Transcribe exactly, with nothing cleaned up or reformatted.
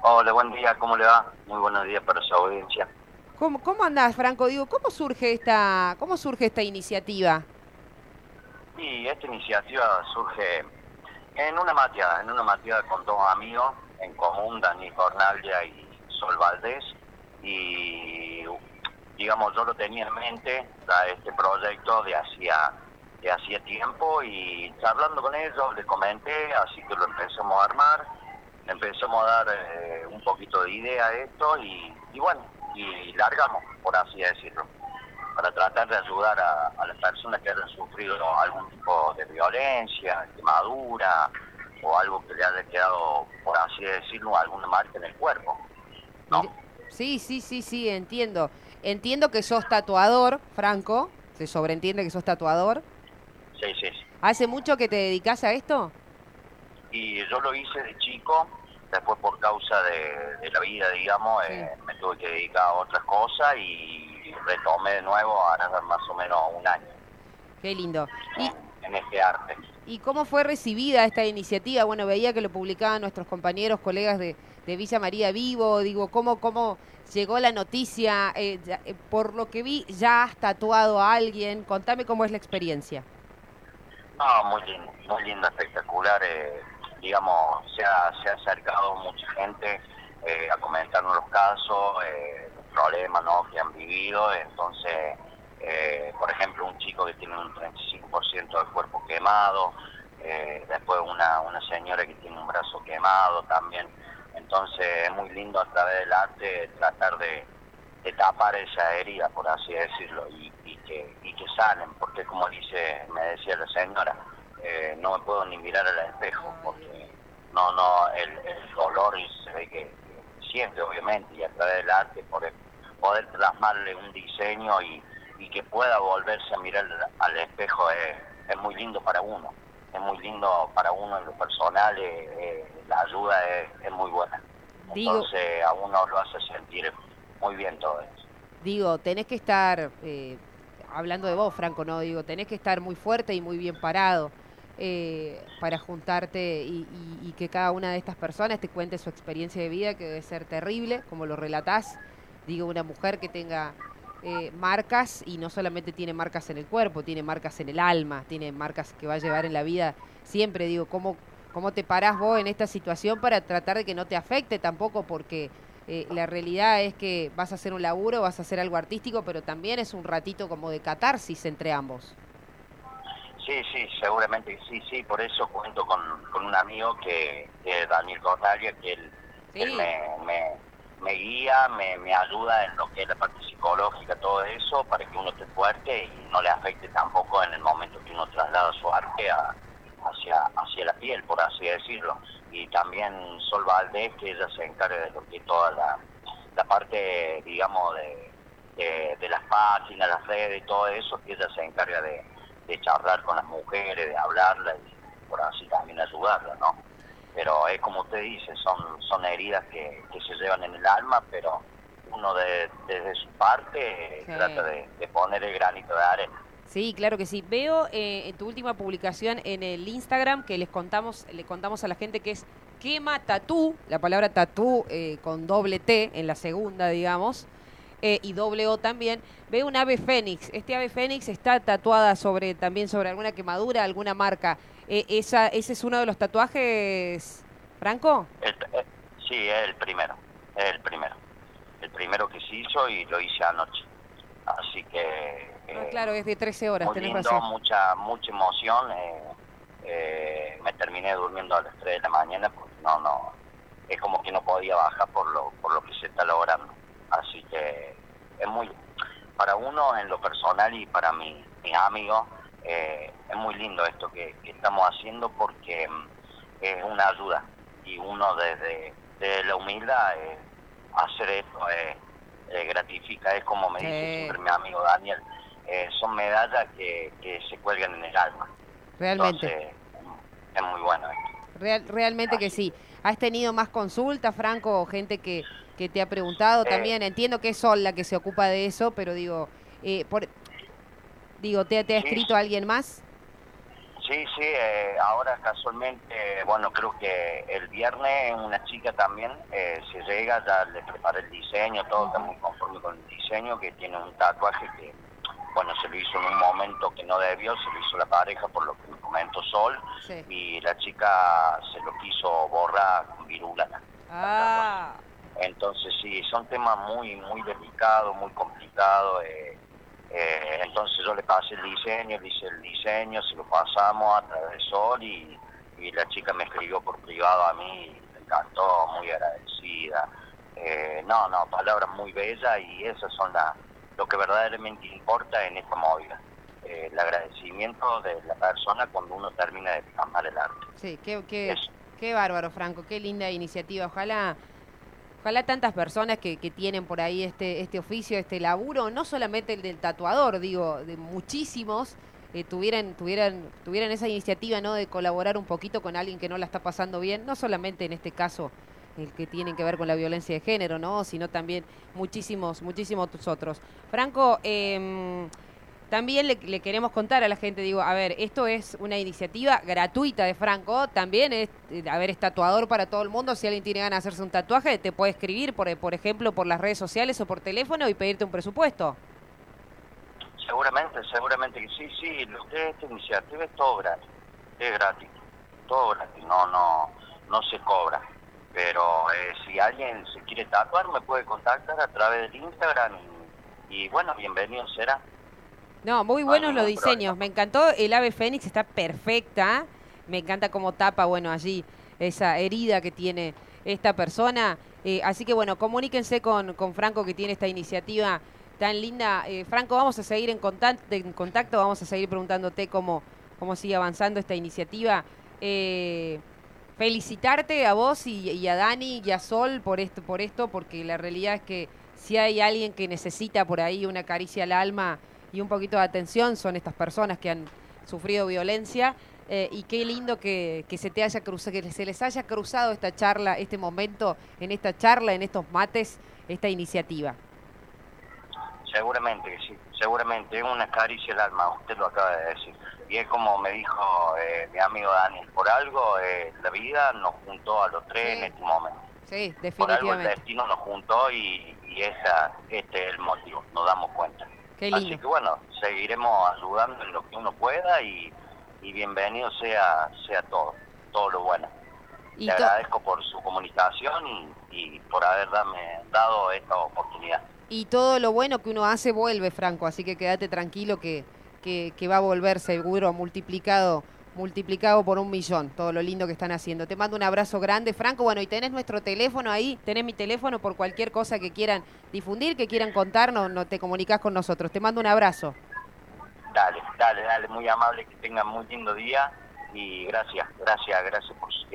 Hola, buen día, ¿cómo le va? Muy buenos días para su audiencia. ¿Cómo, cómo andás, Franco? Digo, ¿cómo surge esta, cómo surge esta iniciativa? Y esta iniciativa surge en una mateada, en una mateada con dos amigos en común, Dani Cornaglia y Sol Valdés, y digamos, yo lo tenía en mente, a este proyecto de hacía, de hacía tiempo, y charlando con ellos les comenté, así que lo empezamos a armar, le empezamos a dar eh, un poquito de idea a esto, y, y bueno, y largamos, por así decirlo, para tratar de ayudar a, a las personas que hayan sufrido algún tipo de violencia, quemadura o algo que le haya quedado, por así decirlo, alguna marca en el cuerpo, ¿no? Mire- Sí, sí, sí, sí, entiendo. Entiendo que sos tatuador, Franco. Se sobreentiende que sos tatuador. Sí, sí, sí. ¿Hace mucho que te dedicás a esto? Y yo lo hice de chico, después por causa de, de la vida, digamos, Sí. eh, me tuve que dedicar a otras cosas y retomé de nuevo, ahora más o menos un año Qué lindo. ¿Y, en, en este arte. y cómo fue recibida esta iniciativa? Bueno, veía que lo publicaban nuestros compañeros, colegas de, de Villa María Vivo. Digo, ¿cómo, cómo llegó la noticia? Eh, ya- eh, por lo que vi, ¿ya has tatuado a alguien? Contame cómo es la experiencia. No, muy lindo, muy lindo, espectacular. Eh, digamos, se ha, se ha acercado mucha gente eh, a comentarnos los casos, eh, los problemas, ¿no?, que han vivido. Entonces, eh, por ejemplo, un chico que tiene un treinta y cinco por ciento del cuerpo quemado, eh, después una, una señora que tiene un brazo quemado también. Entonces, es muy lindo a través del arte tratar de de tapar esa herida, por así decirlo, y, y que y que sanen, porque como dice, me decía la señora, eh, no me puedo ni mirar al espejo, porque no, no, el, el dolor se ve que, que siente, obviamente, y a través del arte poder, poder plasmarle un diseño y, y que pueda volverse a mirar al espejo es, es muy lindo para uno, es muy lindo para uno en lo personal, eh, eh, la ayuda es, es muy buena, Digo, entonces a uno lo hace sentir muy bien todo eso. digo, tenés que estar, eh, hablando de vos, Franco, no, digo, tenés que estar muy fuerte y muy bien parado eh, para juntarte y, y- y que cada una de estas personas te cuente su experiencia de vida, que debe ser terrible, como lo relatás. Digo, una mujer que tenga eh, marcas y no solamente tiene marcas en el cuerpo, tiene marcas en el alma, tiene marcas que va a llevar en la vida. Siempre digo, ¿cómo, cómo te parás vos en esta situación para tratar de que no te afecte tampoco? Porque eh, la realidad es que vas a hacer un laburo, vas a hacer algo artístico, pero también es un ratito como de catarsis entre ambos. Sí, sí, seguramente sí, sí, por eso cuento con, con un amigo que, que es Daniel Cornaglia, que él, él Sí, me, me, me guía, me, me ayuda en lo que es la parte psicológica, todo eso, para que uno esté fuerte y no le afecte tampoco en el momento que uno traslada su arte a- hacia, hacia la piel, por así decirlo. Y también Sol Valdés, que ella se encarga de lo que es toda la, la parte, digamos, de, de, de las páginas, las redes y todo eso, que ella se encarga de de charlar con las mujeres, de hablarlas y por así también ayudarlas, ¿no? Pero es como usted dice, son, son heridas que, que se llevan en el alma, pero uno de, desde su parte eh, trata sí. de, de poner el granito de arena. Sí, claro que sí. Veo eh, en tu última publicación en el Instagram que les contamos, le contamos a la gente que es quema tatú, la palabra tatú eh, con doble T en la segunda, digamos, eh, y doble O también. Veo un ave fénix. Este ave fénix está tatuada sobre también sobre alguna quemadura, alguna marca. Eh, esa, ¿Ese es uno de los tatuajes, Franco? El, eh, sí, es el primero, es el primero. El primero que se hizo y lo hice anoche. Así que Ah, eh, claro, es de trece horas, muy tenés lindo, razón. mucha mucha emoción. Eh, eh, me terminé durmiendo a las tres de la mañana porque no, no, es como que no podía bajar por lo, por lo que se está logrando. Así que es muy, para uno en lo personal y para mi, mis amigos, eh, es muy lindo esto que, que estamos haciendo porque mm, es una ayuda y uno desde, desde la humildad eh, hacer esto eh, eh, gratifica, es como me dice Sí, siempre mi amigo Daniel, eh, son medallas que, que se cuelgan en el alma. realmente. Entonces, es muy bueno esto. Real, realmente que Así sí. ¿Has tenido más consultas, Franco, o gente que, que te ha preguntado que, eh, también? Entiendo que es Sol la que se ocupa de eso, pero digo, eh, por, digo, ¿te, te ha sí, escrito alguien más? Sí, sí, eh, ahora casualmente, bueno, creo que el viernes una chica también eh, se llega, ya le preparé el diseño, todo está muy conforme con el diseño, que tiene un tatuaje que, bueno, se lo hizo en un momento que no debió, se lo hizo la pareja, por lo que me comentó Sol, Sí. y la chica se lo quiso borrar con virulana. Ah, Entonces sí, son temas muy, muy delicados, muy complicados. Eh, eh, entonces yo le pasé el diseño, le hice el diseño, se lo pasamos a través de Sol y, y la chica me escribió por privado a mí, y me encantó, muy agradecida. Eh, no, no, palabras muy bellas y esas son la, lo que verdaderamente importa en esta movida. Eh, el agradecimiento de la persona cuando uno termina de plasmar el arte. sí, qué, qué, Eso. qué bárbaro, Franco, qué linda iniciativa. Ojalá, ojalá tantas personas que, que tienen por ahí este, este oficio, este laburo, no solamente el del tatuador, digo, de muchísimos, eh, tuvieran, tuvieran, tuvieran esa iniciativa, ¿no? De colaborar un poquito con alguien que no la está pasando bien, no solamente en este caso el que tienen que ver con la violencia de género, ¿no? Sino también muchísimos, muchísimos otros. Franco, eh, también le, le queremos contar a la gente, digo, a ver, esto es una iniciativa gratuita de Franco, también es, eh, a ver, es tatuador para todo el mundo, si alguien tiene ganas de hacerse un tatuaje, te puede escribir, por, por ejemplo, por las redes sociales o por teléfono y pedirte un presupuesto. Seguramente, seguramente que sí, sí, lo que es esta iniciativa es todo gratis, es gratis, todo gratis, no, no, no se cobra. Pero eh, si alguien se quiere tatuar, me puede contactar a través del Instagram y, y bueno, bienvenido será. No, muy No hay buenos los ningún diseños, problema. me encantó, el ave fénix está perfecta, me encanta cómo tapa, bueno, allí esa herida que tiene esta persona, eh, así que bueno, comuníquense con, con Franco que tiene esta iniciativa tan linda. Eh, Franco, vamos a seguir en contacto, en contacto, vamos a seguir preguntándote cómo, cómo sigue avanzando esta iniciativa. Eh, felicitarte a vos y, y a Dani y a Sol por esto, por esto, porque la realidad es que si hay alguien que necesita por ahí una caricia al alma y un poquito de atención, son estas personas que han sufrido violencia. Eh, y qué lindo que, que se te haya cruzado, que se les haya cruzado esta charla, este momento, en esta charla, en estos mates, esta iniciativa. Seguramente que sí, seguramente, es una caricia al alma, usted lo acaba de decir. Y es como me dijo eh, mi amigo Daniel, por algo eh, la vida nos juntó a los tres Sí. en este momento. Sí, Por algo el definitivamente. destino nos juntó y, y esa, este es el motivo, nos damos cuenta. Qué Así lindo. que bueno, seguiremos ayudando en lo que uno pueda y, y bienvenido sea, sea todo, todo lo bueno. Y Le to- agradezco por su comunicación y, y por haberme dado esta oportunidad. Y todo lo bueno que uno hace vuelve, Franco, así que quédate tranquilo que, que, que va a volver seguro multiplicado, multiplicado por un millón, todo lo lindo que están haciendo. Te mando un abrazo grande, Franco. Bueno, y tenés nuestro teléfono ahí, tenés mi teléfono por cualquier cosa que quieran difundir, que quieran contarnos, no te comunicás con nosotros. Te mando un abrazo. Dale, dale, dale, muy amable, que tengan muy lindo día y gracias, gracias, gracias por su tiempo.